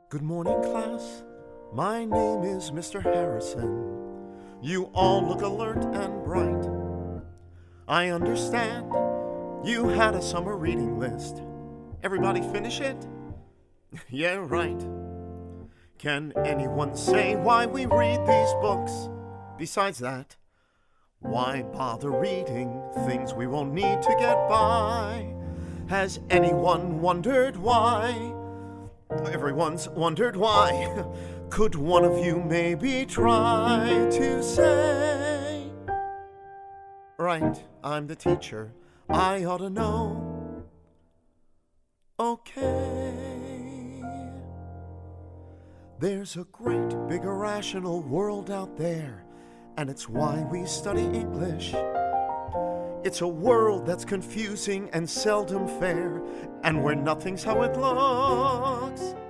Good morning, class. My name is Mr. Harrison. You all look alert and bright. I understand you had a summer reading list. Everybody finish it? Yeah, right. Can anyone say why we read these books? Besides that, why bother reading things we won't need to get by? Has anyone wondered why? Everyone's wondered why. Could one of you maybe try to say? Right, I'm the teacher. I ought to know. Okay. There's a great big irrational world out there, and it's why we study English. It's a world that's confusing and seldom fair, and where nothing's how it looks.